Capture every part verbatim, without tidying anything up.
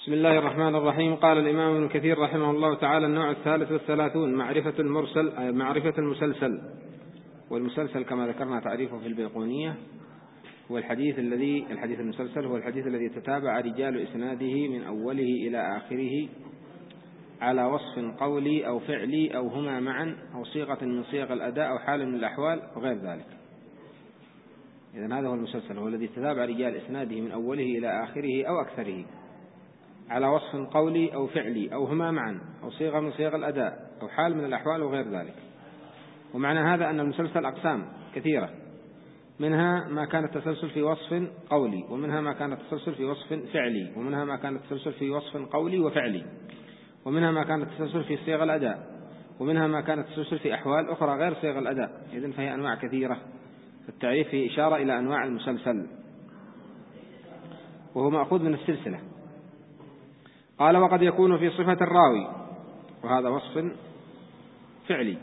بسم الله الرحمن الرحيم. قال الإمام ابن كثير رحمه الله تعالى: النوع الثالث والثلاثون معرفة المرسل معرفة المسلسل. والمسلسل كما ذكرنا تعريفه في البيقونية هو الحديث الذي الحديث المسلسل هو الحديث الذي تتابع رجال إسناده من أوله إلى آخره على وصف قولي أو فعلي أو هما معا أو صيغة من صيغ الأداء أو حال من الأحوال وغير ذلك. إذن هذا هو المسلسل، هو الذي تتابع رجال إسناده من أوله إلى آخره أو أكثره على وصف قولي أو فعلي أو هما معا أو صيغة من صيغ الأداء أو حال من الأحوال وغير ذلك. ومعنى هذا أن المسلسل أقسام كثيرة، منها ما كان التسلسل في وصف قولي، ومنها ما كان التسلسل في وصف فعلي، ومنها ما كان التسلسل في وصف قولي وفعلي، ومنها ما كان التسلسل في صيغ الأداء، ومنها ما كان التسلسل في أحوال أخرى غير صيغ الأداء. إذن فهي أنواع كثيرة. التعريف في إشارة إلى أنواع المسلسل وهو مأخوذ من السلسلة. قال: وقد يكون في صفة الراوي، وهذا وصف فعلي،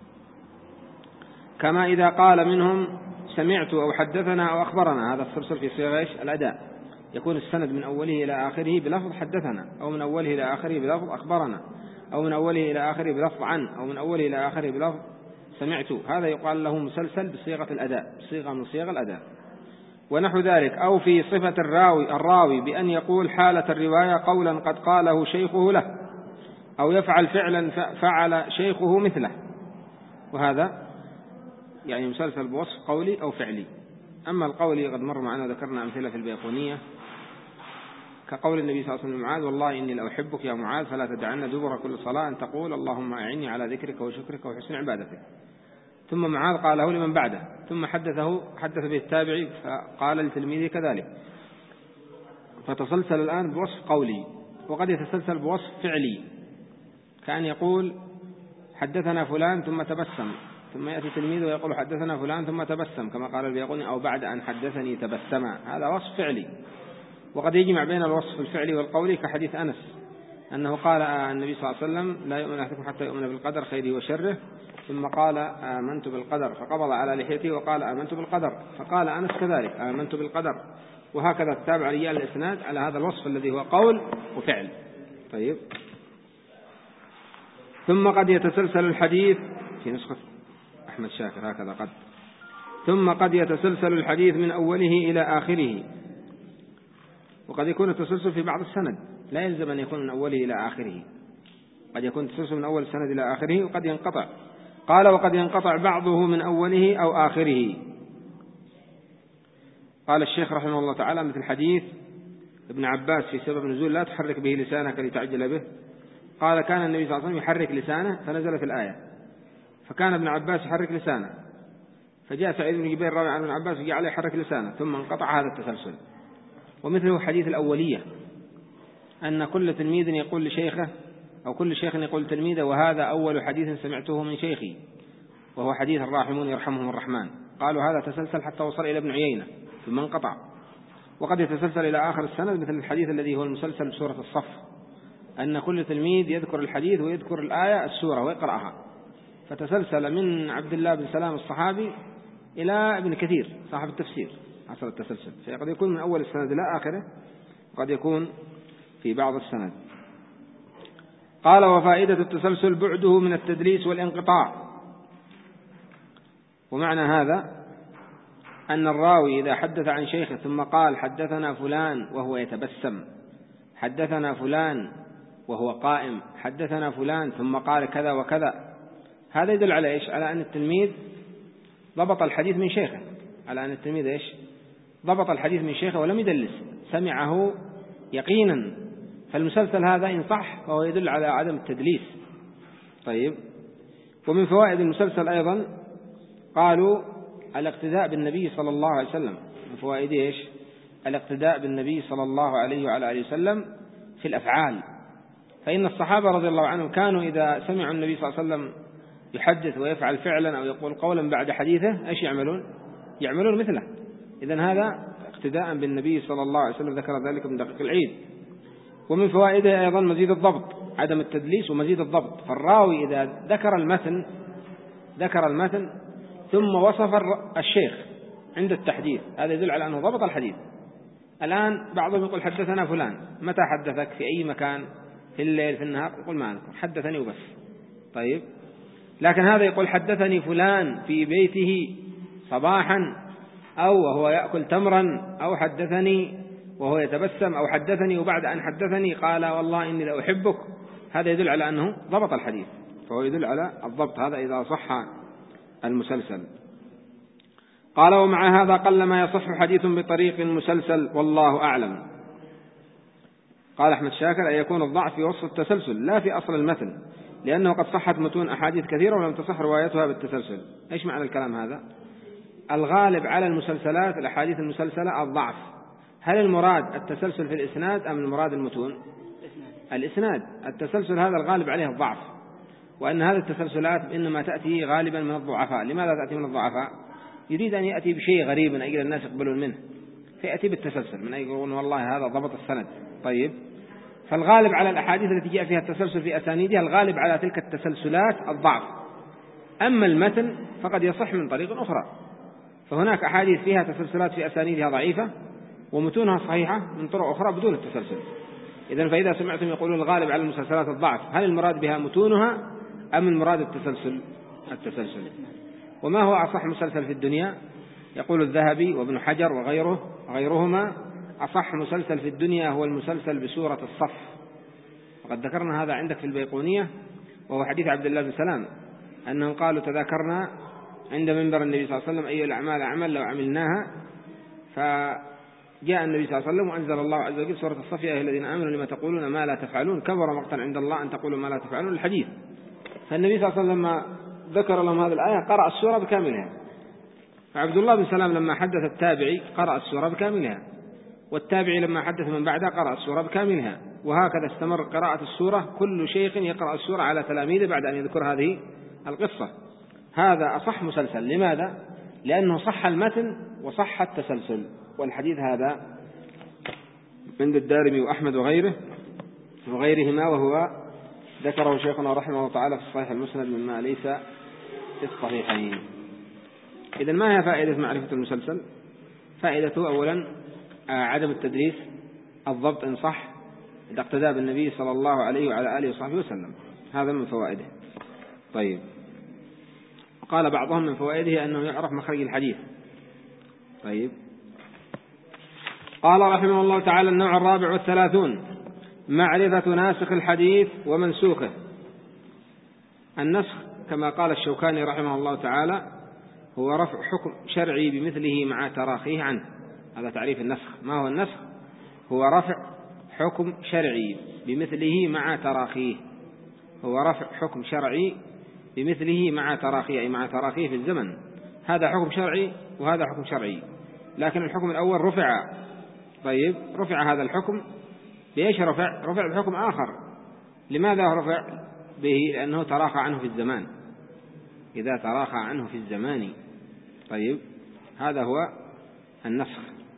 كما إذا قال منهم سمعت أو حدثنا أو أخبرنا. هذا التسلسل في صيغة الأداء، يكون السند من أوله إلى آخره بلفظ حدثنا، أو من أوله إلى آخره بلفظ أخبرنا، أو من أوله إلى آخره بلفظ عن، أو من أوله إلى آخره بلفظ سمعت. هذا يقال له مسلسل بصيغة الأداء، بصيغة من صيغ الأداء. ونحو ذلك. أو في صفة الراوي الراوي بأن يقول حالة الرواية قولا قد قاله شيخه له، أو يفعل فعلا فعل شيخه مثله. وهذا يعني مسلسل بوصف قولي أو فعلي. أما القولي قد مر معنا ذكرنا أمثلة في البيقونية، كقول النبي صلى الله عليه وسلم: معاذ والله إني لأحبك يا معاذ فلا تدعن دبر كل صلاة أن تقول اللهم أعني على ذكرك وشكرك وحسن عبادتك. ثم معاذ قاله لمن بعده، ثم حدثه حدث به التابعي فقال لتلميذه كذلك. فتسلسل الآن بوصف قولي. وقد يتسلسل بوصف فعلي، كأن يقول حدثنا فلان ثم تبسم، ثم يأتي تلميذه ويقول حدثنا فلان ثم تبسم، كما قال البيقوني: أو بعد أن حدثني تبسم. هذا وصف فعلي. وقد يجمع بين الوصف الفعلي والقولي، كحديث أنس أنه قال النبي صلى الله عليه وسلم: لا يؤمن أحدكم حتى يؤمن بالقدر خيره وشره. ثم قال: آمنت بالقدر، فقبض على لحيته وقال: آمنت بالقدر. فقال أنس كذلك: آمنت بالقدر. وهكذا تتابع رجال الإسناد على هذا الوصف الذي هو قول وفعل. طيب. ثم قد يتسلسل الحديث في نسخة أحمد شاكر هكذا قد ثم قد يتسلسل الحديث من أوله إلى آخره. وقد يكون التسلسل في بعض السند، لا يلزم أن يكون من أوله إلى آخره، قد يكون التسلسل من أول السند إلى آخره وقد ينقطع. قال: وقد ينقطع بعضه من أوله أو آخره. قال الشيخ رحمه الله تعالى: مثل حديث ابن عباس في سبب نزول لا تحرك به لسانك لتعجل به. قال: كان النبي صلى الله عليه وسلم يحرك لسانه فنزلت الآية، فكان ابن عباس يحرك لسانه، فجاء سعيد بن جبير راوي عن ابن عباس وجعل يحرك لسانه، ثم انقطع هذا التسلسل. ومثله حديث الأولية، أن كل تلميذ يقول لشيخه أو كل شيخ يقول تلميذه: وهذا أول حديث سمعته من شيخي، وهو حديث الراحمون يرحمهم الرحمن. قالوا هذا تسلسل حتى وصل إلى ابن عيينة ثم انقطع. وقد يتسلسل إلى آخر السند، مثل الحديث الذي هو المسلسل بسورة الصف، أن كل تلميذ يذكر الحديث ويذكر الآية السورة ويقرأها، فتسلسل من عبد الله بن سلام الصحابي إلى ابن كثير صاحب التفسير. حصل التسلسل، فقد يكون من أول السند إلى آخره، وقد يكون في بعض السند. قال: وفائدة التسلسل بعده من التدليس والانقطاع. ومعنى هذا أن الراوي إذا حدث عن شيخه ثم قال حدثنا فلان وهو يتبسم، حدثنا فلان وهو قائم، حدثنا فلان ثم قال كذا وكذا، هذا يدل على إيش؟ على أن التلميذ ضبط الحديث من شيخه، على أن التلميذ إيش؟ ضبط الحديث من شيخه ولم يدلس، سمعه يقينا. فالمسلسل هذا إن صح فهو يدل على عدم التدليس. طيب. ومن فوائد المسلسل أيضا قالوا الاقتداء بالنبي صلى الله عليه وسلم. من فوائد إيش؟ الاقتداء بالنبي صلى الله عليه وعلى آله وسلم في الأفعال. فإن الصحابة رضي الله عنهم كانوا إذا سمعوا النبي صلى الله عليه وسلم يحدث ويفعل فعلا أو يقول قولا بعد حديثه إيش يعملون؟ يعملون مثله. إذن هذا اقتداء بالنبي صلى الله عليه وسلم، ذكر ذلك من دقيق العيد. ومن فوائده أيضا مزيد الضبط، عدم التدليس ومزيد الضبط. فالراوي إذا ذكر المتن ذكر المتن ثم وصف الشيخ عند التحديث، هذا يدل على أنه ضبط الحديث. الآن بعضهم يقول حدثنا فلان، متى حدثك؟ في أي مكان؟ في الليل في النهار؟ يقول ما أذكر، حدثني وبس. طيب، لكن هذا يقول حدثني فلان في بيته صباحا، أو وهو يأكل تمرا، أو حدثني وهو يتبسم، أو حدثني وبعد أن حدثني قال والله إني لأحبك، هذا يدل على أنه ضبط الحديث، فهو يدل على الضبط، هذا إذا صح المسلسل. قال ومع هذا قل ما يصح حديث بطريق مسلسل والله أعلم. قال أحمد شاكر أن يكون الضعف في وصف التسلسل لا في أصل المتن، لأنه قد صحت متون أحاديث كثيرة ولم تصح روايتها بالتسلسل. إيش معنى الكلام هذا؟ الغالب على المسلسلات الأحاديث المسلسلة الضعف. هل المراد التسلسل في الإسناد أم المراد المتون؟ الإسناد. التسلسل هذا الغالب عليه الضعف، وأن هذه التسلسلات إنما تأتي غالبا من الضعفاء. لماذا تأتي من الضعفاء؟ يريد أن يأتي بشيء غريب من أجل الناس يقبلون منه، فيأتي بالتسلسل من أجل يقولون والله هذا ضبط السند. طيب، فالغالب على الأحاديث التي جاء فيها التسلسل في أسانيدها الغالب على تلك التسلسلات الضعف. أما المتن فقد يصح من طريق أخرى، فهناك أحاديث فيها تسلسلات في أسانيدها ضعيفة ومتونها صحيحة من طرق أخرى بدون التسلسل. إذن فإذا سمعتم يقولون الغالب على المسلسلات الضعف، هل المراد بها متونها أم المراد التسلسل؟ التسلسل. وما هو أصح مسلسل في الدنيا؟ يقول الذهبي وابن حجر وغيره غيرهما أصح مسلسل في الدنيا هو المسلسل بسورة الصف، وقد ذكرنا هذا عندك في البيقونية، وهو حديث عبد الله بن سلام أنهم قالوا تذاكرنا عند منبر النبي صلى الله عليه وسلم أي الأعمال أعمل لو عملناها، فجاء النبي صلى الله عليه وسلم وأنزل الله عز وجل سورة الصف يا أيها الذين آمنوا لما تقولون ما لا تفعلون كبر مقتا عند الله أن تقولوا ما لا تفعلون الحديث. فالنبي صلى الله عليه وسلم لما ذكر لهم هذه الآية قرأ السورة بكاملها، فعبد الله بن سلام لما حدث التابعي قرأ السورة بكاملها، والتابعي لما حدث من بعده قرأ السورة بكاملها، وهكذا استمر قراءة السورة، كل شيخ يقرأ السورة على تلاميذه بعد أن يذكر هذه القصة. هذا أصح مسلسل. لماذا؟ لأنه صح المتن وصح التسلسل، والحديث هذا عند الدارمي وأحمد وغيره وغيرهما، وهو ذكره شيخنا رحمه الله تعالى في الصحيح المسند مما ليس في الصحيحين. إذن ما هي فائدة معرفة المسلسل؟ فائدته أولا عدم التدريس، الضبط إن صح، إذا اقتدى بالنبي صلى الله عليه وعلى آله وصحبه وسلم، هذا من فوائده. طيب، قال بعضهم من فوائده أنه يعرف مخرج الحديث. طيب، قال رحمه الله تعالى النوع الرابع والثلاثون معرفة ناسخ الحديث ومنسوخه. النسخ كما قال الشوكاني رحمه الله تعالى هو رفع حكم شرعي بمثله مع تراخيه عنه. هذا تعريف النسخ. ما هو النسخ؟ هو رفع حكم شرعي بمثله مع تراخيه. هو رفع حكم شرعي بمثله مع تراخيه، أي مع تراخيه في الزمن. هذا حكم شرعي وهذا حكم شرعي، لكن الحكم الأول رفع. طيب، رفع هذا الحكم بإيش رفع؟ رفع بحكم آخر. لماذا رفع به؟ لأنه تراخى عنه في الزمان، إذا تراخى عنه في الزمان. طيب، هذا هو النسخ.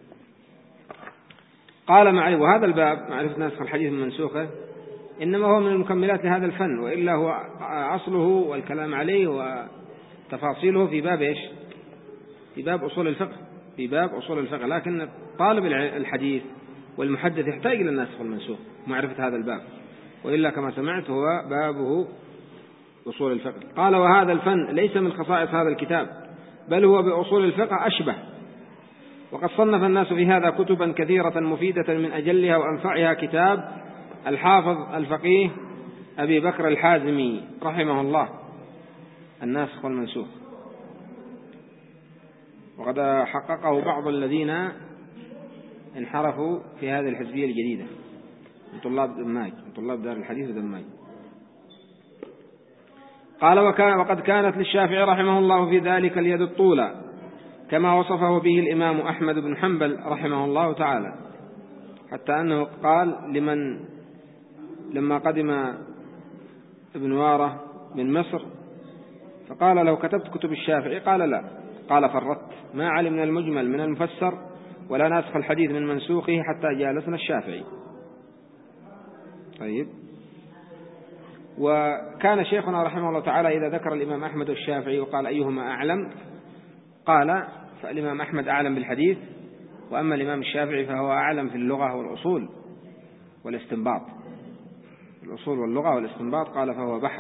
قال معي وهذا الباب معرفة نسخ الحديث من منسوخه إنما هو من المكملات لهذا الفن، وإلا هو أصله والكلام عليه وتفاصيله في باب إيش؟ في باب أصول الفقه، في باب أصول الفقه. لكن طالب الحديث والمحدث يحتاج إلى النسخ والمنسوخ معرفة هذا الباب، وإلا كما سمعت هو بابه أصول الفقه. قال وهذا الفن ليس من خصائص هذا الكتاب، بل هو بأصول الفقه أشبه، وقد صنف الناس في هذا كتبا كثيرة مفيدة، من أجلها وأنفعها كتاب الحافظ الفقيه أبي بكر الحازمي رحمه الله الناسخ والمنسوخ، وقد حققه بعض الذين انحرفوا في هذه الحزبية الجديدة من طلاب دماج، من طلاب دار الحديث ودماج. قال وكان وقد كانت للشافعي رحمه الله في ذلك اليد الطولى، كما وصفه به الإمام أحمد بن حنبل رحمه الله تعالى، حتى أنه قال لمن لما قدم ابن وارة من مصر فقال له كتبت كتب الشافعي؟ قال لا. قال فرطت، ما علمنا المجمل من المفسر ولا ناسخ الحديث من منسوخه حتى جالسنا الشافعي. طيب، وكان شيخنا رحمه الله تعالى إذا ذكر الإمام أحمد والشافعي وقال أيهما أعلم، قال فالإمام أحمد أعلم بالحديث وأما الإمام الشافعي فهو أعلم في اللغة والأصول والاستنباط، الأصول واللغة والاستنباط قال فهو بحر،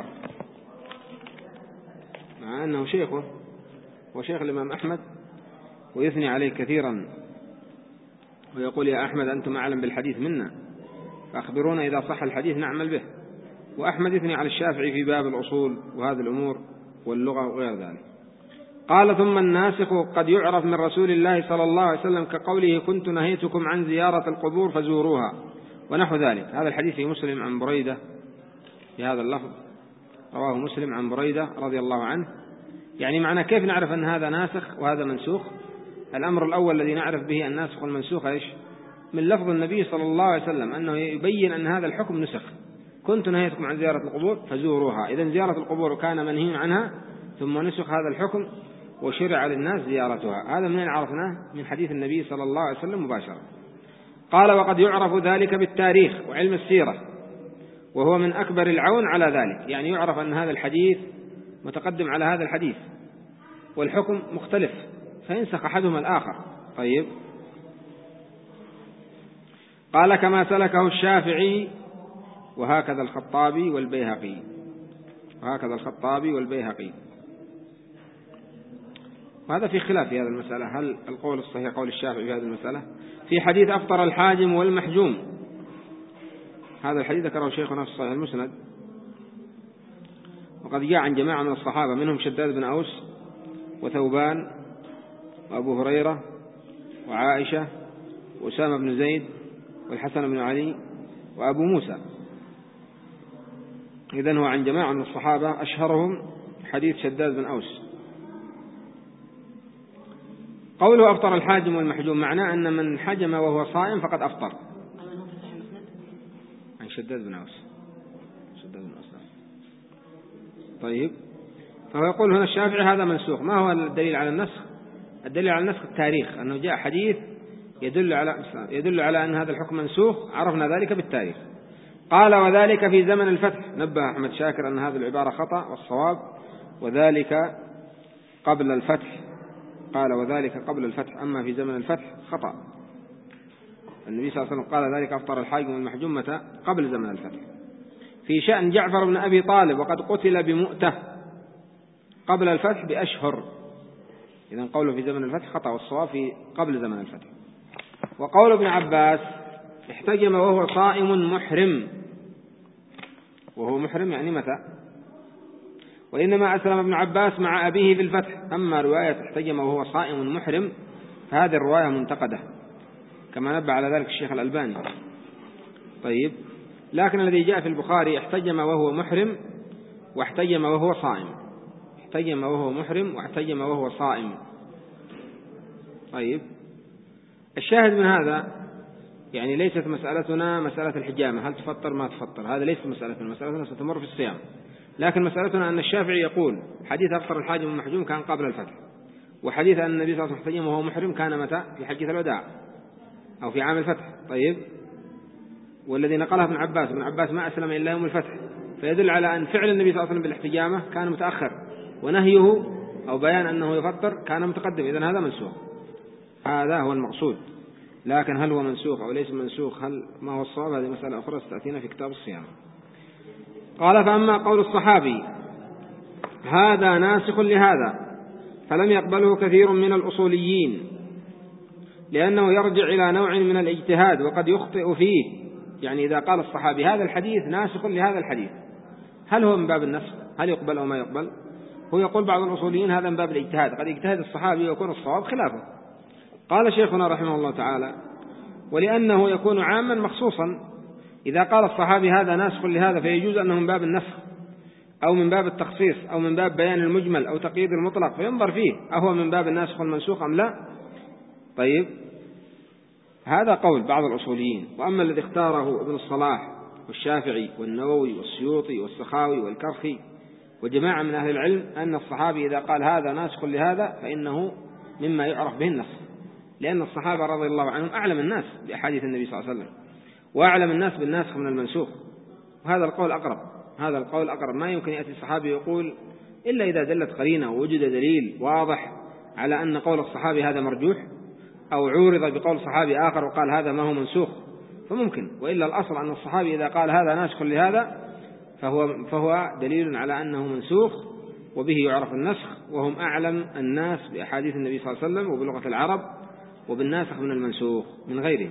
مع أنه شيخه وشيخ الإمام أحمد، ويثني عليه كثيرا ويقول يا أحمد أنتم أعلم بالحديث منا، فأخبرونا إذا صح الحديث نعمل به. وأحمد يثني على الشافعي في باب الأصول وهذه الأمور واللغة وغير ذلك. قال ثم الناسخ قد يعرف من رسول الله صلى الله عليه وسلم كقوله كنت نهيتكم عن زيارة القبور فزوروها ونحو ذلك. هذا الحديث في مسلم عن بريدة بهذا اللفظ، رواه مسلم عن بريدة رضي الله عنه. يعني معنى كيف نعرف أن هذا ناسخ وهذا منسوخ؟ الأمر الأول الذي نعرف به الناسخ والمنسوخ إيش؟ من لفظ النبي صلى الله عليه وسلم أنه يبين أن هذا الحكم نسخ، كنت نهيتكم عن زيارة القبور فزوروها. إذن زيارة القبور كان منهي عنها ثم نسخ هذا الحكم وشرع للناس زيارتها. هذا منين عرفناه؟ من حديث النبي صلى الله عليه وسلم مباشرة. قال وقد يعرف ذلك بالتاريخ وعلم السيرة، وهو من أكبر العون على ذلك. يعني يعرف أن هذا الحديث متقدم على هذا الحديث والحكم مختلف فينسخ أحدهما الآخر. طيب، قال كما سلكه الشافعي وهكذا الخطابي والبيهقي، وهكذا الخطابي والبيهقي. وهذا في خلاف في هذه المسألة، هل القول الصحيح قول الشافعي في هذه المسألة؟ في حديث أفطر الحاجم والمحجوم، هذا الحديث ذكره شيخنا في الصحيح المسند، وقد جاء عن جماعة من الصحابة منهم شداد بن أوس وثوبان وأبو هريرة وعائشة وأسامة بن زيد والحسن بن علي وأبو موسى. إذن هو عن جماعة من الصحابة أشهرهم حديث شداد بن أوس. قوله أفطر الحاجم والمحجوم معناه أن من حجم وهو صائم فقد أفطر. عن شداد بن أوس، شداد بن أوس. طيب، فهو يقول هنا الشافعي هذا منسوخ. ما هو الدليل على النسخ؟ الدليل على النسخ التاريخ، أنه جاء حديث يدل على يدل على أن هذا الحكم منسوخ، عرفنا ذلك بالتاريخ. قال وذلك في زمن الفتح. نبه أحمد شاكر أن هذه العبارة خطأ، والصواب وذلك قبل الفتح. قال وذلك قبل الفتح، أما في زمن الفتح خطأ. النبي صلى الله عليه وسلم قال ذلك أفطر الحاجم والمحجوم متى؟ قبل زمن الفتح. في شأن جعفر بن أبي طالب وقد قتل بمؤتة قبل الفتح بأشهر. إذن قوله في زمن الفتح خطأ، والصواب في قبل زمن الفتح. وقول ابن عباس احتجم وهو صائم محرم، وهو محرم يعني متى؟ وإنما أسلم ابن عباس مع أبيه في الفتح. أما رواية احتجم وهو صائم محرم فهذه الرواية منتقدة، كما نبه على ذلك الشيخ الألباني. طيب، لكن الذي جاء في البخاري احتجم وهو محرم واحتجم وهو صائم، احتجم وهو محرم واحتجم وهو صائم. طيب، الشاهد من هذا يعني ليست مسألتنا مسألة الحجامة، هل تفطر ما تفطر، هذا ليس مسألتنا، مسألتنا ستمر في الصيام. لكن مسألتنا أن الشافعي يقول حديث أفطر الحاجم والمحجوم كان قبل الفتح، وحديث أن النبي صلى الله عليه وسلم احتجم وهو محرم كان متى؟ في حجة الوداع أو في عام الفتح. طيب، والذي نقله ابن عباس، ابن عباس ما أسلم إلا يوم الفتح، فيدل على أن فعل النبي صلى الله عليه وسلم بالاحتجامة كان متأخر، ونهيه أو بيان أنه يفطر كان متقدم. إذن هذا منسوخ، هذا هو المقصود. لكن هل هو منسوخ أو ليس منسوخ، هل ما هو الصواب، هذه مسألة أخرى ستأتينا في كتاب الصيام. قال فأما قول الصحابي هذا ناسخ لهذا فلم يقبله كثير من الأصوليين، لأنه يرجع إلى نوع من الاجتهاد وقد يخطئ فيه. يعني إذا قال الصحابي هذا الحديث ناسخ لهذا الحديث، هل هو من باب النسخ؟ هل يقبل أو ما يقبل؟ هو يقول بعض الأصوليين هذا من باب الاجتهاد، قد يجتهد الصحابي ويكون الصواب خلافه. قال شيخنا رحمه الله تعالى ولأنه يكون عاما مخصوصا، إذا قال الصحابي هذا ناسخ لهذا فيجوز أنه من باب النسخ أو من باب التخصيص أو من باب بيان المجمل أو تقييد المطلق، فينظر فيه أهو من باب الناسخ والمنسوخ أم لا. طيب، هذا قول بعض الأصوليين. وأما الذي اختاره ابن الصلاح والشافعي والنووي والسيوطي والسخاوي والكرخي وجماعة من أهل العلم أن الصحابي إذا قال هذا ناسخ لهذا فإنه مما يعرف به النسخ، لأن الصحابة رضي الله عنهم أعلم الناس بأحاديث النبي صلى الله عليه وسلم وأعلم الناس بالناسخ من المنسوخ. وهذا القول أقرب، هذا القول أقرب. ما يمكن يأتي الصحابي يقول إلا إذا دلت قرينة ووجد دليل واضح على أن قول الصحابي هذا مرجوح، أو عورض بقول صحابي آخر وقال هذا ما هو منسوخ فممكن، وإلا الأصل أن الصحابي إذا قال هذا ناسخ لهذا فهو, فهو دليل على أنه منسوخ وبه يعرف النسخ، وهم أعلم الناس بأحاديث النبي صلى الله عليه وسلم وبلغة العرب وبالناسخ من المنسوخ من غيره.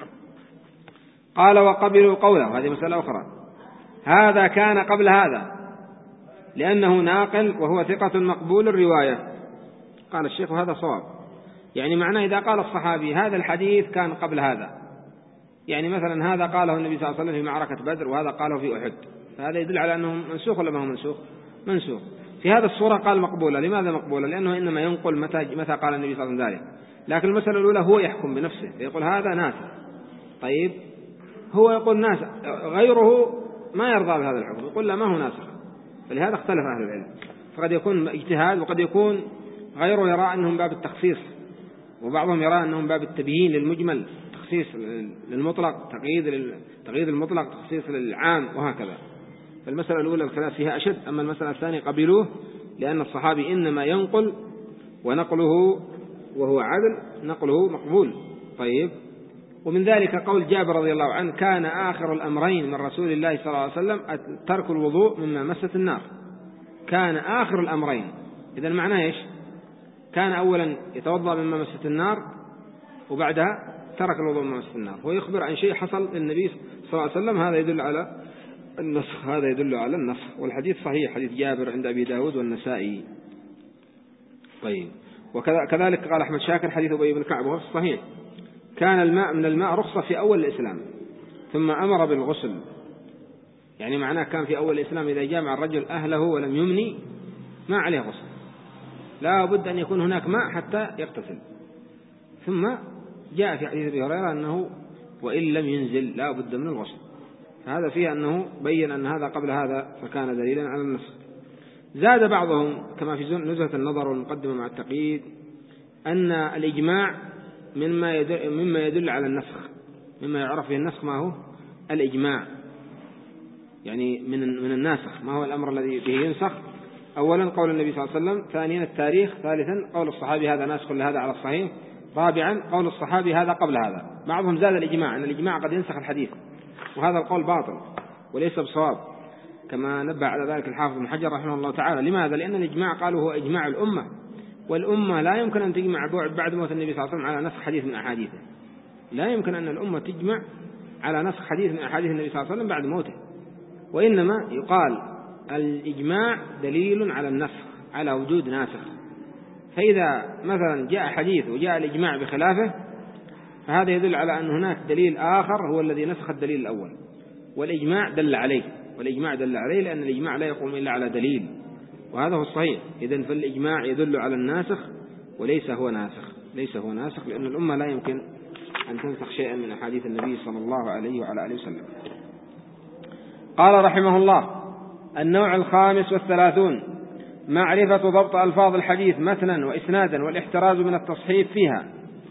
قال وقبلوا قوله، هذه مسألة أخرى، هذا كان قبل هذا لأنه ناقل وهو ثقة مقبول الرواية. قال الشيخ هذا صواب، يعني معناه إذا قال الصحابي هذا الحديث كان قبل هذا، يعني مثلا هذا قاله النبي صلى الله عليه وسلم في معركة بدر وهذا قاله في أحد، فهذا يدل على أنه منسوخ ولا ما هو منسوخ؟ منسوخ. في هذا الصورة قال مقبولة. لماذا مقبولة؟ لأنه إنما ينقل متى, متى قال النبي صلى الله عليه وسلم ذلك، لكن المسألة الأولى هو يحكم بنفسه فيقول هذا ناسخ، طيب هو يقول ناسخ، غيره ما يرضى بهذا الحكم يقول لا ما هو ناسخ، فلهذا اختلف أهل العلم، فقد يكون اجتهاد وقد يكون غيره يرى أنهم باب التخصيص، وبعضهم يرى أنهم باب التبيين للمجمل، تخصيص للمطلق، تقييد تقييد المطلق، تخصيص للعام، وهكذا. فالمسألة الأولى الخلاف فيها أشد. أما المسألة الثانية قبلوه لأن الصحابي إنما ينقل ونقله وهو عدل نقله مقبول. طيب، ومن ذلك قول جابر رضي الله عنه كان آخر الأمرين من رسول الله صلى الله عليه وسلم ترك الوضوء مما مست النار. كان آخر الأمرين، إذا معناه إيش؟ كان أولا يتوضأ مما مست النار وبعدها ترك الوضوء مما مست النار. هو يخبر عن شيء حصل للنبي صلى الله عليه وسلم، هذا يدل على النسخ، هذا يدل على النسخ، والحديث صحيح، حديث جابر عند أبي داود والنسائي. طيب، وكذلك قال أحمد شاكر حديث أبي بن كعب وهو الصحيح، كان الماء من الماء رخصة في أول الإسلام ثم أمر بالغسل، يعني معناه كان في أول الإسلام إذا جامع الرجل أهله ولم يمني ما عليه غسل، لا بد أن يكون هناك ماء حتى يغتسل. ثم جاء في حديث أبي هريرة أنه وإن لم ينزل لا بد من الغسل، هذا فيه أنه بين أن هذا قبل هذا فكان دليلا على النسخ. زاد بعضهم كما في نزهة النظر والمقدمة مع التقييد أن الإجماع مما يدل, مما يدل على النسخ، مما يعرف به النسخ ما هو الإجماع، يعني من من الناسخ ما هو الأمر الذي به ينسخ. أولا قول النبي صلى الله عليه وسلم، ثانيا التاريخ، ثالثا قول الصحابي هذا ناسخ لهذا على الصحيح، رابعا قول الصحابي هذا قبل هذا. بعضهم زاد الإجماع أن الإجماع قد ينسخ الحديث، وهذا القول باطل وليس بصواب، كما نبه على ذلك الحافظ ابن حجر رحمه الله تعالى. لماذا؟ لأن الإجماع قالوا هو إجماع الأمة، والأمة لا يمكن أن تجمع بعد موت النبي صلى الله عليه وسلم على نسخ حديث من أحاديثه، لا يمكن أن الأمة تجمع على نسخ حديث من أحاديث النبي صلى الله عليه وسلم بعد موته، وإنما يقال الإجماع دليل على النسخ، على وجود ناسخ. فإذا مثلا جاء حديث وجاء الإجماع بخلافه فهذا يدل على أن هناك دليل آخر هو الذي نسخ الدليل الأول، والإجماع دل عليه، والإجماع دل عليه لأن الإجماع لا يقوم إلا على دليل، وهذا هو الصحيح. إذن فالإجماع يدل على الناسخ وليس هو ناسخ، ليس هو ناسخ، لأن الأمة لا يمكن أن تنسخ شيئا من أحاديث النبي صلى الله عليه وعلى آله وسلم. قال رحمه الله: النوع الخامس والثلاثون معرفة ضبط ألفاظ الحديث متنا وإسنادا والاحتراز من التصحيف فيها.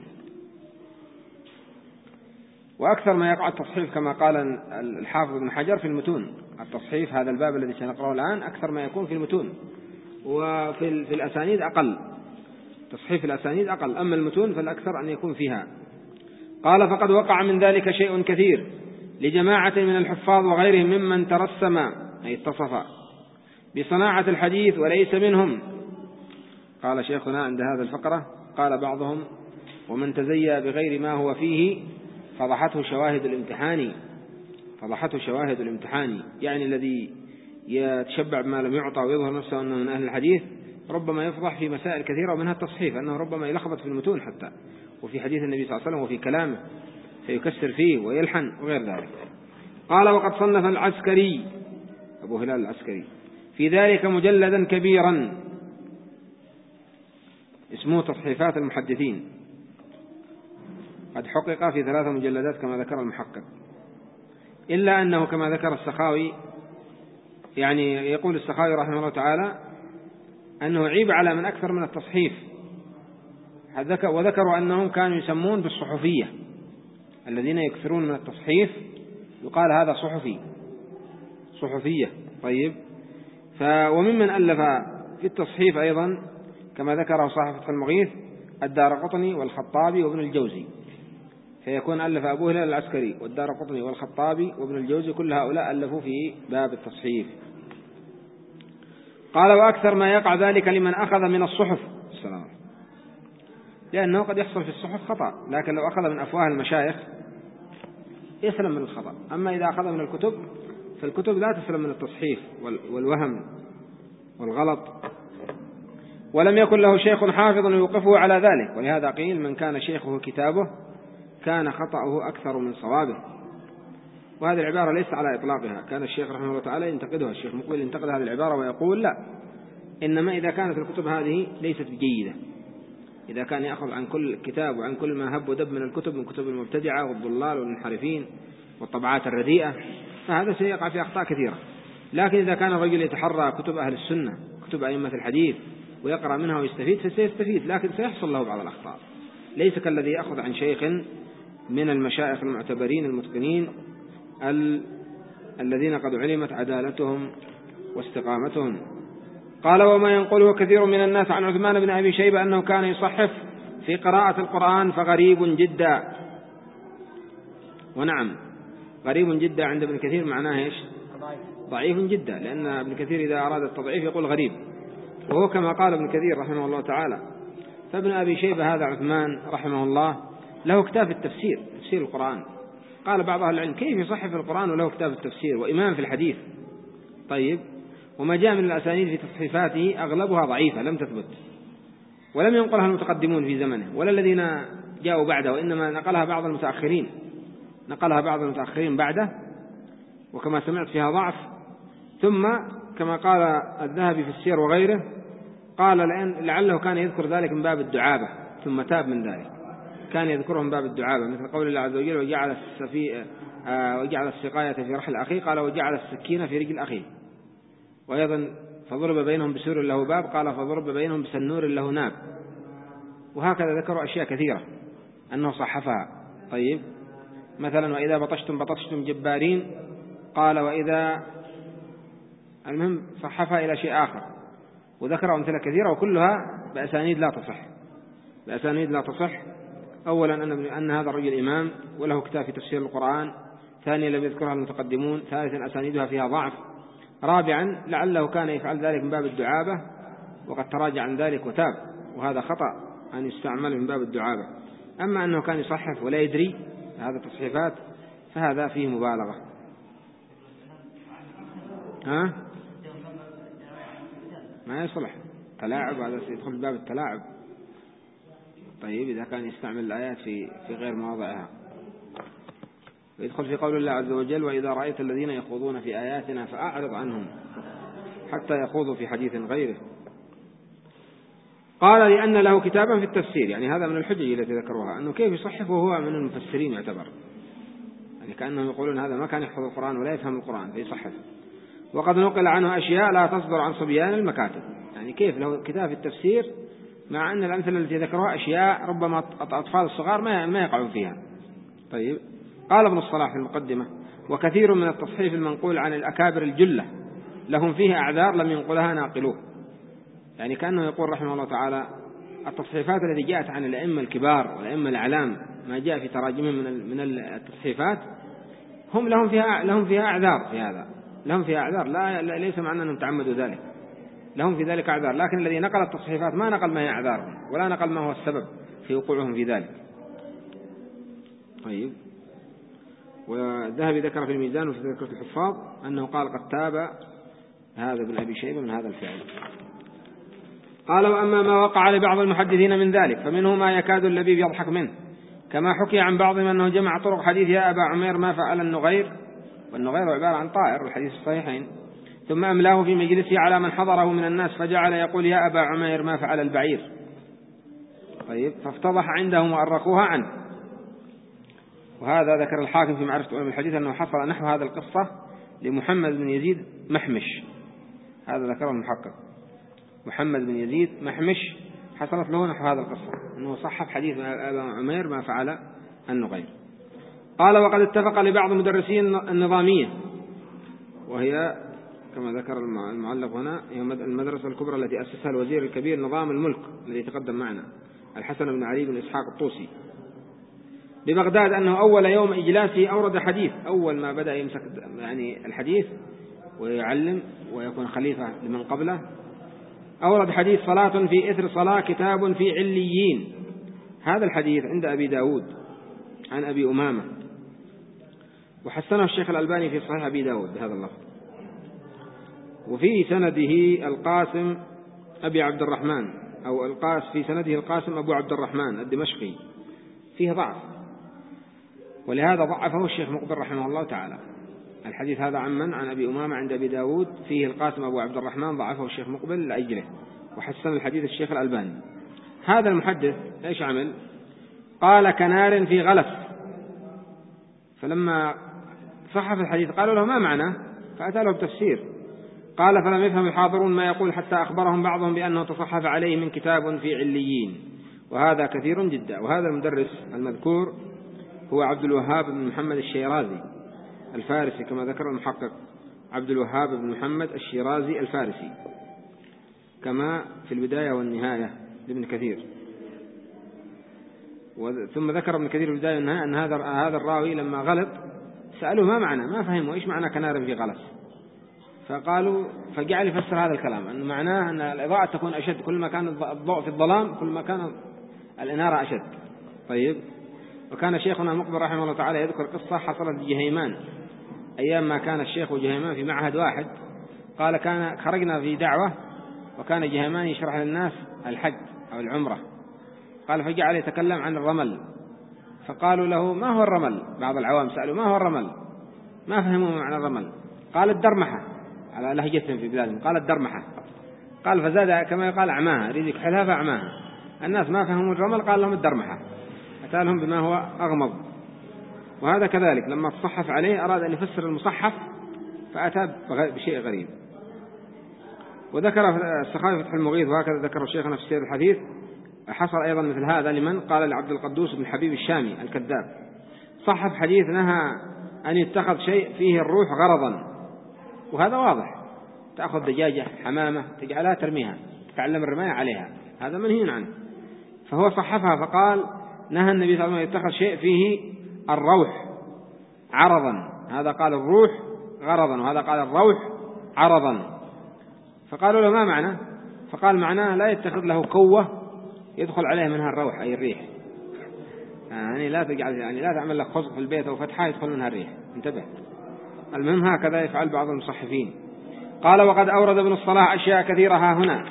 وأكثر ما يقع التصحيف كما قال الحافظ ابن حجر في المتون، التصحيف هذا الباب الذي سنقرأه الآن أكثر ما يكون في المتون، وفي الأسانيد أقل، تصحيف الأسانيد أقل، أما المتون فالأكثر أن يكون فيها. قال: فقد وقع من ذلك شيء كثير لجماعة من الحفاظ وغيرهم ممن ترسم أي اتصف بصناعة الحديث وليس منهم. قال شيخنا عند هذا الفقرة: قال بعضهم: ومن تزيى بغير ما هو فيه فضحته شواهد الامتحان. فضحته شواهد الامتحان يعني الذي يتشبع بما لم يعطى ويظهر نفسه أنه من أهل الحديث ربما يفضح في مسائل كثيرة، ومنها التصحيف، أنه ربما يلخبط في المتون حتى وفي حديث النبي صلى الله عليه وسلم وفي كلامه فيكسر فيه ويلحن وغير ذلك. قال: وقد صنف العسكري أبو هلال العسكري في ذلك مجلدا كبيرا اسمه تصحيفات المحدثين، قد حقق في ثلاثة مجلدات كما ذكر المحقق، إلا أنه كما ذكر السخاوي، يعني يقول السخاوي رحمه الله تعالى أنه عيب على من أكثر من التصحيف، وذكروا أنهم كانوا يسمون بالصحفية، الذين يكثرون من التصحيف يقال هذا صحفي، صحفية. طيب، وممن ألف في التصحيف أيضا كما ذكره صاحب فتح المغيث الدارقطني والخطابي وابن الجوزي، فيكون ألف أبو هلال العسكري والدارقطني والخطابي وابن الجوزي كل هؤلاء ألفوا في باب التصحيف. قال وأكثر ما يقع ذلك لمن أخذ من الصحف السلام، لأنه قد يحصل في الصحف خطأ، لكن لو أخذ من أفواه المشايخ يسلم من الخطأ. أما إذا أخذ من الكتب فالكتب لا تسلم من التصحيف والوهم والغلط. ولم يكن له شيخ حافظ يوقفه على ذلك، ولهذا قيل من كان شيخه كتابه كان خطأه أكثر من صوابه. وهذه العبارة ليس على إطلاقها، كان الشيخ رحمه الله تعالى ينتقدها، الشيخ مقبل ينتقد هذه العبارة ويقول لا، إنما إذا كانت الكتب هذه ليست بجيدة، إذا كان يأخذ عن كل كتاب وعن كل ما هب ودب من الكتب من كتب المبتدعة والضلال والمنحرفين والطبعات الرديئة، فهذا سيقع في أخطاء كثيرة. لكن إذا كان الرجل يتحرى كتب أهل السنة كتب أئمة الحديث ويقرأ منها ويستفيد فسيستفيد، لكن سيحصل له بعض الأخطاء، ليس كالذي يأخذ عن شيخ من المشايخ المعتبرين المتقنين ال... الذين قد علمت عدالتهم واستقامتهم. قال وما ينقله كثير من الناس عن عثمان بن أبي شيبة أنه كان يصحف في قراءة القرآن فغريب جدا. ونعم غريب جدا عند ابن كثير معناه إيش؟ ضعيف جدا، لأن ابن كثير إذا أراد التضعيف يقول غريب، وهو كما قال ابن كثير رحمه الله تعالى. فابن أبي شيبة هذا عثمان رحمه الله له كتاب في التفسير، تفسير القرآن. قال بعض أهل العلم كيف يصحف القرآن وله كتاب التفسير وإمام في الحديث؟ طيب وما جاء من الأسانيد في تصحيفاته أغلبها ضعيفة لم تثبت، ولم ينقلها المتقدمون في زمنه ولا الذين جاءوا بعده، وإنما نقلها بعض المتأخرين نقلها بعض المتأخرين بعده، وكما سمعت فيها ضعف. ثم كما قال الذهبي في السير وغيره قال لأن لعله كان يذكر ذلك من باب الدعابة ثم تاب من ذلك، كان يذكره من باب الدعابة، مثل قول الله عز وجل وجعل السفي آه وجعل السقاية في رحل أخيه، قال وجعل السكينة في رجل أخيه. وأيضا فضرب بينهم بسور له باب، قال فضرب بينهم بسنور له ناب. وهكذا ذكروا أشياء كثيرة أنه صحفها. طيب مثلا وإذا بطشتم بطشتم جبارين، قال وإذا، المهم صحفها إلى شيء آخر، وذكر أمثلة كثيرة وكلها بأسانيد لا تصح بأسانيد لا تصح. أولا أن أن هذا الرجل إمام وله كتاب في تفسير القرآن، ثانيا لم يذكرها المتقدمون، ثالثا أسانيدها فيها ضعف، رابعا لعله كان يفعل ذلك من باب الدعابة وقد تراجع عن ذلك وتاب، وهذا خطأ أن يستعمل من باب الدعابة. أما أنه كان يصحف ولا يدري هذا تصحيفات فهذا فيه مبالغة. ها؟ ما يصلح تلاعب، هذا سيدخل في باب التلاعب. طيب إذا كان يستعمل الآيات في في غير مواضعها، ويدخل في قول الله عز وجل وإذا رأيت الذين يخوضون في آياتنا فأعرض عنهم حتى يخوضوا في حديث غيره. قال لأن له كتابا في التفسير، يعني هذا من الحجج التي ذكروها أنه كيف يصحف وهو من المفسرين يعتبر، يعني كأنهم يقولون هذا ما كان يحفظ القرآن ولا يفهم القرآن فيصحف. وقد نقل عنه أشياء لا تصدر عن صبيان المكاتب، يعني كيف له كتاب في التفسير مع أن الأمثلة التي ذكروها أشياء ربما الأطفال الصغار ما يقعون فيها. طيب قال ابن الصلاح في المقدمة وكثير من التصحيف المنقول عن الأكابر الجلة لهم فيه أعذار لم ينقلها ناقلوه، يعني كأنه يقول رحمه الله تعالى التصحيفات التي جاءت عن الأئمة الكبار والأئمة الأعلام ما جاء في تراجمهم من من التصحيفات هم لهم فيها لهم فيها أعذار في هذا، لهم فيها أعذار، لا ليس معنى أنهم تعمدوا ذلك، لهم في ذلك أعذار، لكن الذي نقل التصحيفات ما نقل ما هي أعذارهم ولا نقل ما هو السبب في وقوعهم في ذلك. طيب والذهبي ذكر في الميزان وفي ذكرة الحفاظ أنه قال قد تاب هذا ابن أبي شيبة من هذا الفعل. قال وأما ما وقع لبعض المحدثين من ذلك فمنه ما يكاد اللبيب يضحك منه، كما حكي عن بعضهم أنه جمع طرق حديث يا أبا عمير ما فعل النغير، والنغير عبارة عن طائر والحديث الصحيحين، ثم أملاه في مجلسه على من حضره من الناس فجعل يقول يا أبا عمير ما فعل البعير. طيب فافتضح عندهم وأرقوها عنه. وهذا ذكر الحاكم في معرفة علم الحديث أنه حصل نحو هذا القصة لمحمد بن يزيد محمش، هذا ذكره المحقق محمد بن يزيد محمش حصلت له نحو هذا القصة أنه صحف حديث أبا عمير ما فعل النغير. قال وقد اتفق لبعض مدرسين النظامية، وهي كما ذكر المعلق هنا هي المدرسة الكبرى التي أسسها الوزير الكبير نظام الملك الذي تقدم معنا الحسن بن علي بن إسحاق الطوسي ببغداد أنه أول يوم إجلاسه أورد حديث، أول ما بدأ يمسك يعني الحديث ويعلم ويكون خليفة لمن قبله، أورد حديث صلاة في إثر صلاة كتاب في عليين. هذا الحديث عند أبي داود عن أبي أمامة، وحسنه الشيخ الألباني في صحيح أبي داود بهذا اللفظ. وفي سنده القاسم أبي عبد الرحمن أو القاس في سنده القاسم أبو عبد الرحمن الدمشقي، فيه ضعف، ولهذا ضعفه الشيخ مقبل رحمه الله تعالى. الحديث هذا عن من؟ عن أبي أمامة عند أبي داود، فيه القاسم أبو عبد الرحمن، ضعفه الشيخ مقبل لأجله، وحسن الحديث الشيخ الألباني. هذا المحدث إيش عمل؟ قال كنار في غلس، فلما صحف الحديث قالوا له ما معنى؟ فأتى له بتفسير، قال فلم يفهم الحاضرون ما يقول حتى أخبرهم بعضهم بأنه تصحف عليه من كتاب في عليين، وهذا كثير جدا. وهذا المدرس المذكور هو عبد الوهاب بن محمد الشيرازي الفارسي، كما ذكر المحقق عبد الوهاب بن محمد الشيرازي الفارسي، كما في البداية والنهاية لابن كثير. ثم ذكر ابن كثير في البداية والنهاية أن هذا هذا الراوي لما غلط سألوه ما معنى، ما فهموا إيش معنى كنار في غلس، فقالوا فجعل يفسر هذا الكلام أن معناه أن الإضاءة تكون أشد، كل ما كان الضوء في الظلام كل ما كان الإنارة أشد. طيب، وكان شيخنا مقبل رحمه الله تعالى يذكر قصة حصلت لجهيمان أيام ما كان الشيخ وجهيمان في معهد واحد. قال كان خرجنا في دعوة وكان جهيمان يشرح للناس الحج أو العمرة، قال فجعل يتكلم عن الرمل، فقالوا له ما هو الرمل؟ بعض العوام سألوا ما هو الرمل، ما فهموا معنى الرمل. قال الدرمحة، على لهجتهم في بلادهم قال الدرمحة. قال فزاد كما يقال أعماها، يريد يكحلها فأعماها. الناس ما فهموا الرمل قال لهم الدرمحة، أتى لهم بما هو أغمض. وهذا كذلك لما تصحف عليه أراد أن يفسر المصحف فأتى بشيء غريب. وذكر السخاوي فتح المغيث، وهكذا ذكر شيخنا في سير الحديث حصل أيضا مثل هذا لمن؟ قال لعبد القدوس بن حبيب الشامي الكذاب، صحف حديث نهى أن يتخذ شيء فيه الروح غرضا، وهذا واضح، تأخذ دجاجة حمامة تجعلها ترميها تتعلم الرماية عليها، هذا منهي عنه، فهو صحفها فقال نهى النبي صلى الله عليه وسلم يتخذ شيء فيه الروح عرضا، هذا قال الروح غرضا وهذا قال الروح عرضا. فقالوا له ما معنى؟ فقال معناه لا يتخذ له قوة يدخل عليه منها الروح أي الريح، يعني لا تجعل يعني لا تعمل لك خصق في البيت أو فتحة يدخل منها الريح، انتبه. المهم هكذا يفعل بعض المصحفين. قال وقد أورد ابن الصلاح أشياء كثيرة ها هنا.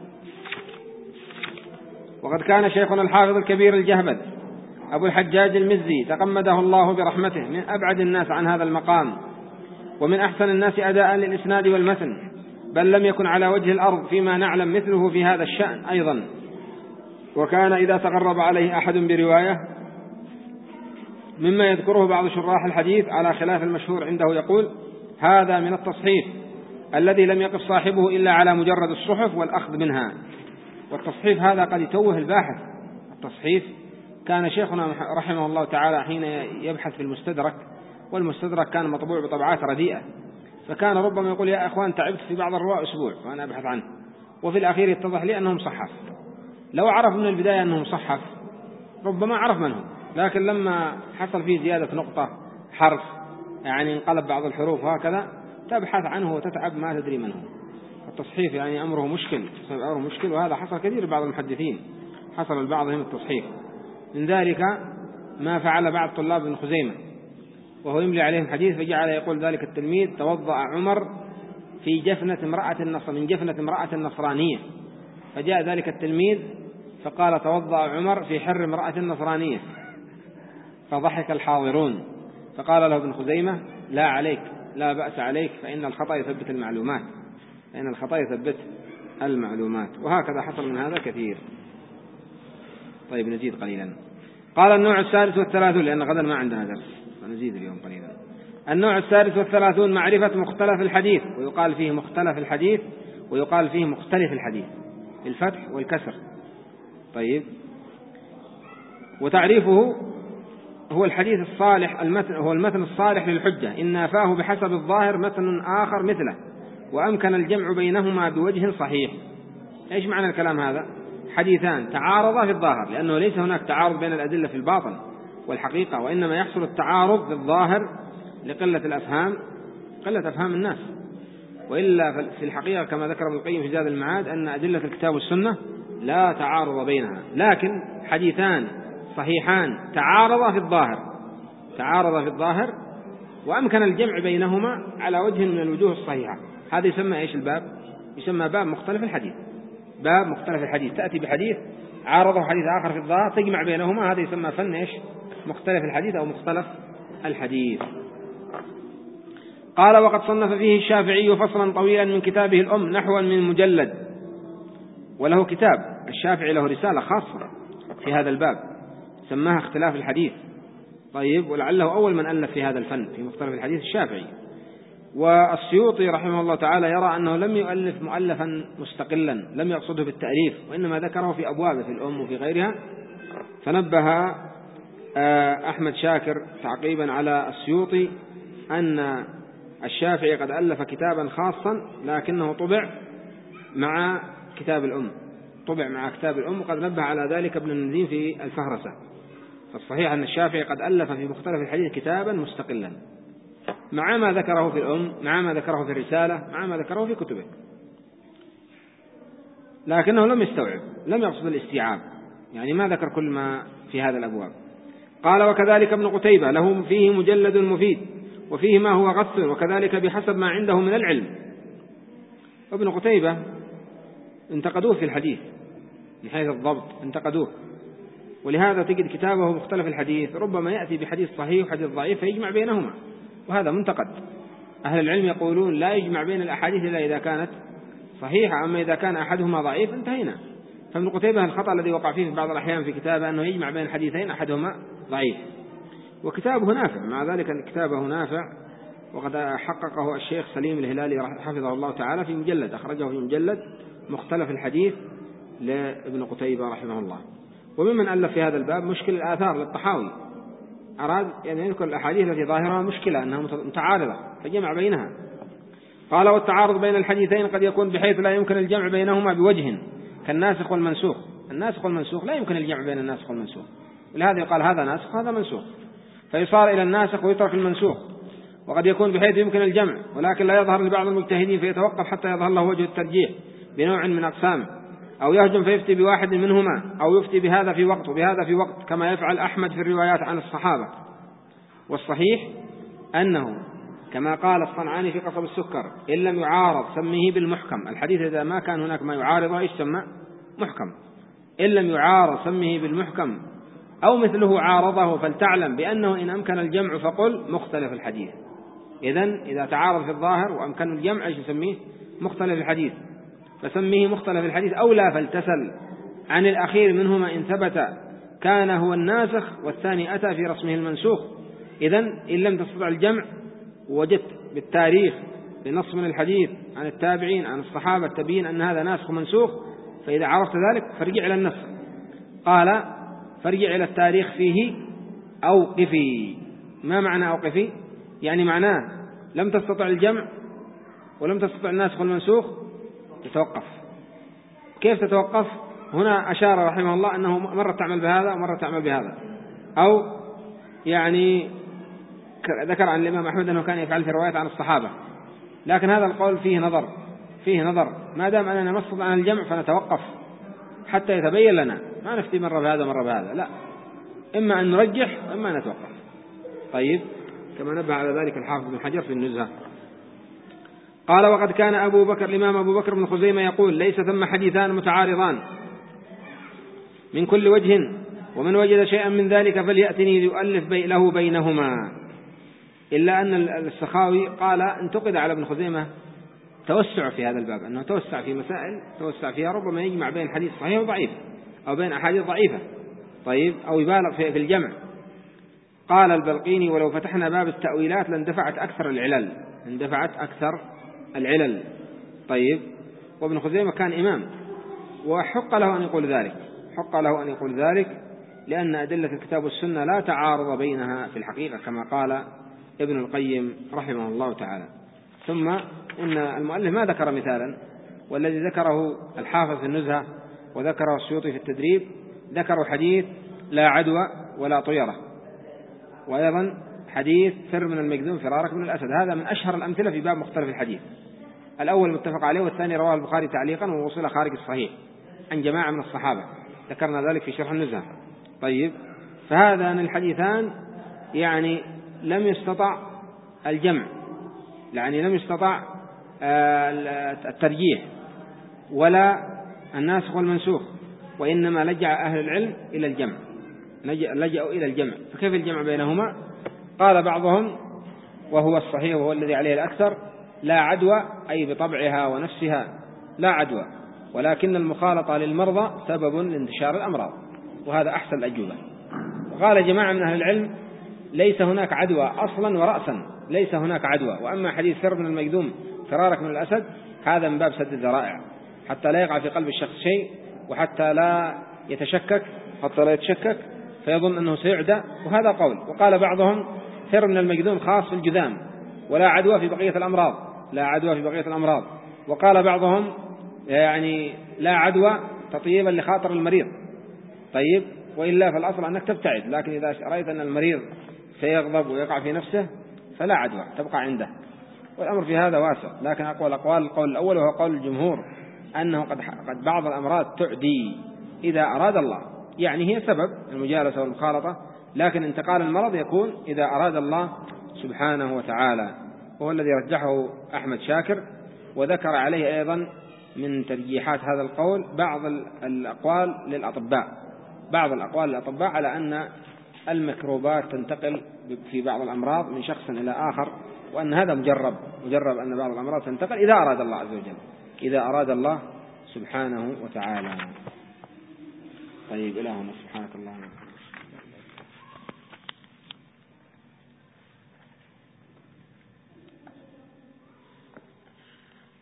وقد كان شيخنا الحافظ الكبير الجهبذ أبو الحجاج المزي تقمده الله برحمته من أبعد الناس عن هذا المقام، ومن أحسن الناس أداء للإسناد والمتن، بل لم يكن على وجه الأرض فيما نعلم مثله في هذا الشأن أيضا. وكان إذا تقرب عليه أحد برواية مما يذكره بعض شراح الحديث على خلاف المشهور عنده يقول هذا من التصحيف الذي لم يقف صاحبه إلا على مجرد الصحف والأخذ منها. والتصحيف هذا قد يتوه الباحث. التصحيف كان شيخنا رحمه الله تعالى حين يبحث في المستدرك، والمستدرك كان مطبوع بطبعات رديئة، فكان ربما يقول يا أخوان تعبت في بعض الرواة أسبوع وأنا أبحث عنه، وفي الأخير يتضح لي أنهم صحف. لو عرف من البداية أنهم صحف ربما عرف منهم، لكن لما حصل فيه زيادة نقطة حرف يعني انقلب بعض الحروف هكذا تبحث عنه وتتعب ما تدري منه. التصحيف يعني أمره مشكل، أمره مشكل، وهذا حصل كثير بعض المحدثين، حصل لبعضهم التصحيف. من ذلك ما فعل بعض طلاب ابن خزيمة وهو يملي عليهم حديث، فجعل يقول ذلك التلميذ توضأ عمر في جفنة امرأة النصر من جفنة امرأة نصرانية، فجاء ذلك التلميذ فقال توضأ عمر في حر امرأة نصرانية، فضحك الحاضرون، فقال له ابن خزيمة لا عليك، لا بأس عليك، فإن الخطأ يثبت المعلومات، فإن الخطأ يثبت المعلومات. وهكذا حصل من هذا كثير. طيب نزيد قليلا. قال النوع الثالث والثلاثون، لأن غدا ما عندنا درس فنزيد اليوم قليلا. النوع الثالث والثلاثون معرفة مختلف الحديث، ويقال فيه مختلف الحديث ويقال فيه مختلف الحديث بالفتح والكسر. طيب، وتعريفه هو الحديث الصالح، المتن هو المتن الصالح للحجة إن نافاه بحسب الظاهر متن آخر مثله وأمكن الجمع بينهما بوجه صحيح. إيش معنى الكلام هذا؟ حديثان تعارضا في الظاهر، لأنه ليس هناك تعارض بين الأدلة في الباطن والحقيقة، وإنما يحصل التعارض في الظاهر لقلة الأفهام، قلة أفهام الناس. وإلا في الحقيقة كما ذكر ابن القيم في زاد المعاد أن أدلة الكتاب والسنة لا تعارض بينها، لكن حديثان صحيحان تعارضا في الظاهر تعارضا في الظاهر وأمكن الجمع بينهما على وجه من الوجوه الصحيحة، هذا يسمى إيش الباب؟ يسمى باب مختلف الحديث. باب مختلف الحديث، تأتي بحديث عارضه حديث آخر في الظاهر تجمع بينهما، هذا يسمى فن إيش؟ مختلف الحديث أو مختلف الحديث. قال وقد صنف فيه الشافعي فصلا طويلا من كتابه الأم نحوا من مجلد، وله كتاب الشافعي له رسالة خاصة في هذا الباب سماها اختلاف الحديث. طيب، ولعله أول من ألف في هذا الفن في مختلف الحديث الشافعي. والسيوطي رحمه الله تعالى يرى أنه لم يؤلف مؤلفا مستقلا، لم يقصده بالتأليف، وإنما ذكره في أبوابه في الأم وفي غيرها. فنبه أحمد شاكر تعقيبا على السيوطي أن الشافعي قد ألف كتابا خاصا لكنه طبع مع كتاب الأم طبع مع كتاب الأم وقد نبه على ذلك ابن النديم في الفهرسة. فالصحيح أن الشافعي قد ألف في مختلف الحديث كتابا مستقلا مع ما ذكره في الأم، مع ما ذكره في الرسالة، مع ما ذكره في كتبه، لكنه لم يستوعب، لم يقصد الاستيعاب، يعني ما ذكر كل ما في هذا الأبواب. قال وكذلك ابن قتيبة له فيه مجلد مفيد وفيه ما هو غث، وكذلك بحسب ما عنده من العلم. ابن قتيبة انتقدوه في الحديث من حيث الضبط، انتقدوه، ولهذا تجد كتابه مختلف الحديث ربما يأتي بحديث صحيح وحديث ضعيف فيجمع بينهما، وهذا منتقد. أهل العلم يقولون لا يجمع بين الأحاديث إلا إذا كانت صحيحة، أما إذا كان أحدهما ضعيف انتهينا. فابن قتيبة الخطأ الذي وقع فيه في بعض الأحيان في كتابه أنه يجمع بين الحديثين أحدهما ضعيف، وكتابه نافع، مع ذلك أن كتابه نافع، وقد حققه الشيخ سليم الهلالي حفظه الله تعالى في مجلد، أخرجه في مجلد مختلف الحديث لابن قتيبة رحمه الله. وممن ألف في هذا الباب مشكل الآثار للطحاوي، أراد يعني يذكر الأحاديث التي ظاهرها مشكلة أنها متعارضة فجمع بينها. قال والتعارض بين الحديثين قد يكون بحيث لا يمكن الجمع بينهما بوجه كالناسخ والمنسوخ. الناسخ والمنسوخ لا يمكن الجمع بين الناسخ والمنسوخ، ولهذا يقال هذا ناسخ هذا منسوخ، فيصار إلى الناسخ ويترك المنسوخ. وقد يكون بحيث يمكن الجمع ولكن لا يظهر لبعض المجتهدين فيتوقف حتى يظهر له وجه الترجيح بنوع من أقسامه، أو يهجم فيفتي بواحد منهما، أو يفتي بهذا في وقت وبهذا في وقت كما يفعل أحمد في الروايات عن الصحابة. والصحيح أنه كما قال الصنعاني في قصب السكر إن لم يعارض سميه بالمحكم. الحديث إذا ما كان هناك ما يعارضه إيش سمى؟ محكم. إن لم يعارض سميه بالمحكم أو مثله عارضه فلتعلم بأنه إن أمكن الجمع فقل مختلف الحديث. إذن إذا تعارض في الظاهر وأمكن الجمع إيش يسميه؟ مختلف الحديث، فسميه مختلف الحديث أو لا، فلتسل عن الأخير منهما إن ثبت كان هو الناسخ والثاني أتى في رسمه المنسوخ. إذن إن لم تستطع الجمع وجدت بالتاريخ بنص من الحديث عن التابعين عن الصحابة تبين أن هذا ناسخ منسوخ، فإذا عرفت ذلك فارجع إلى النسخ. قال فارجع إلى التاريخ فيه أوقفي. ما معنى أوقفي؟ يعني معناه لم تستطع الجمع ولم تستطع الناسخ والمنسوخ تتوقف. كيف تتوقف؟ هنا أشار رحمه الله أنه مرة تعمل بهذا ومرة تعمل بهذا، أو يعني ذكر عن الإمام أحمد أنه كان يفعل في الروايات عن الصحابة، لكن هذا القول فيه نظر فيه نظر ما دام أننا نصد عن الجمع فنتوقف حتى يتبين لنا، ما نفتي مرة بهذا مرة بهذا، لا، إما أن نرجح وإما أن نتوقف. طيب، كما نبه على ذلك الحافظ بن حجر في النزهة. قال وقد كان أبو بكر الإمام أبو بكر بن خزيمة يقول ليس ثم حديثان متعارضان من كل وجه، ومن وجد شيئا من ذلك فليأتني ليؤلف بي له بينهما. إلا أن السخاوي قال انتقد على ابن خزيمة توسع في هذا الباب، أنه توسع في مسائل توسع فيها ربما يجمع بين حديث صحيح وضعيف أو بين أحاديث ضعيفة، طيب، أو يبالغ في الجمع. قال البلقيني ولو فتحنا باب التأويلات لاندفعت أكثر العلل اندفعت أكثر العلل طيب، وابن خزيمة كان إمام وحق له أن يقول ذلك حق له أن يقول ذلك لأن أدلة الكتاب والسنة لا تعارض بينها في الحقيقة كما قال ابن القيم رحمه الله تعالى. ثم إن المؤلف ما ذكر مثالا، والذي ذكره الحافظ في النزهة وذكره السيوطي في التدريب، ذكروا حديث لا عدوى ولا طيرة، وأيضا حديث فر من المجذوم فرارك من الأسد. هذا من أشهر الأمثلة في باب مختلف الحديث. الأول متفق عليه، والثاني رواه البخاري تعليقا ووصل خارج الصحيح عن جماعة من الصحابة، ذكرنا ذلك في شرح النزهة. طيب، فهذان الحديثان يعني لم يستطع الجمع، يعني لم يستطع الترجيح ولا الناسخ والمنسوخ، وإنما لجأ أهل العلم إلى الجمع، لجأوا إلى الجمع. فكيف الجمع بينهما؟ قال بعضهم وهو الصحيح وهو الذي عليه الأكثر: لا عدوى، أي بطبعها ونفسها لا عدوى، ولكن المخالطة للمرضى سبب لانتشار الأمراض، وهذا أحسن الأجوبة. وقال جماعة من أهل العلم: ليس هناك عدوى أصلا ورأسا، ليس هناك عدوى. وأما حديث فر من المجذوم فرارك من الأسد، هذا من باب سد الذرائع، حتى لا يقع في قلب الشخص شيء، وحتى لا يتشكك، حتى لا يتشكك فيظن أنه سيعدى، وهذا قول. وقال بعضهم: فر من المجذوم خاص في الجذام، ولا عدوى في بقية الأمراض، لا عدوى في بقية الأمراض. وقال بعضهم: يعني لا عدوى تطيبا لخاطر المريض. طيب، وإلا فالأصل أنك تبتعد، لكن إذا رأيت أن المريض سيغضب ويقع في نفسه فلا عدوى، تبقى عنده. والأمر في هذا واسع، لكن أقوى الأقوال القول الأول وهو قول الجمهور، أنه قد, قد بعض الأمراض تعدي إذا أراد الله، يعني هي سبب المجالسة والمخالطة، لكن انتقال المرض يكون إذا أراد الله سبحانه وتعالى، وهو الذي رجحه أحمد شاكر. وذكر عليه أيضا من ترجيحات هذا القول بعض الأقوال للأطباء، بعض الأقوال للأطباء على أن الميكروبات تنتقل في بعض الأمراض من شخص إلى آخر، وأن هذا مجرب مجرب أن بعض الأمراض تنتقل إذا أراد الله عز وجل، إذا أراد الله سبحانه وتعالى. طيب، إلهنا سبحانك اللهم